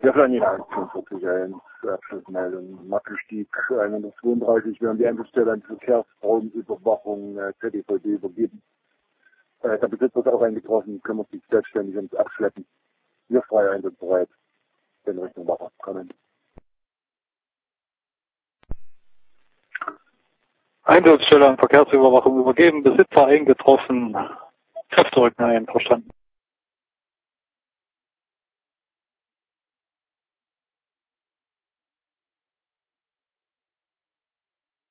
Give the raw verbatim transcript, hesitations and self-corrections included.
Ja, Flanier einundvierzig eins, Abschlussmeldung. Mattelstieg hundertzweiunddreißig, wir haben die Endestelle an die Verkehrsraumüberwachung äh, Z D V D übergeben. Äh, der Besitzer ist auch eingetroffen, kümmert sich selbstständig ums Abschleppen. Wir frei einsatzbereit, in Richtung Wache kommen. Einsatzstelle an Verkehrsüberwachung übergeben, Besitzer eingetroffen, Kräfte rücken ein, verstanden.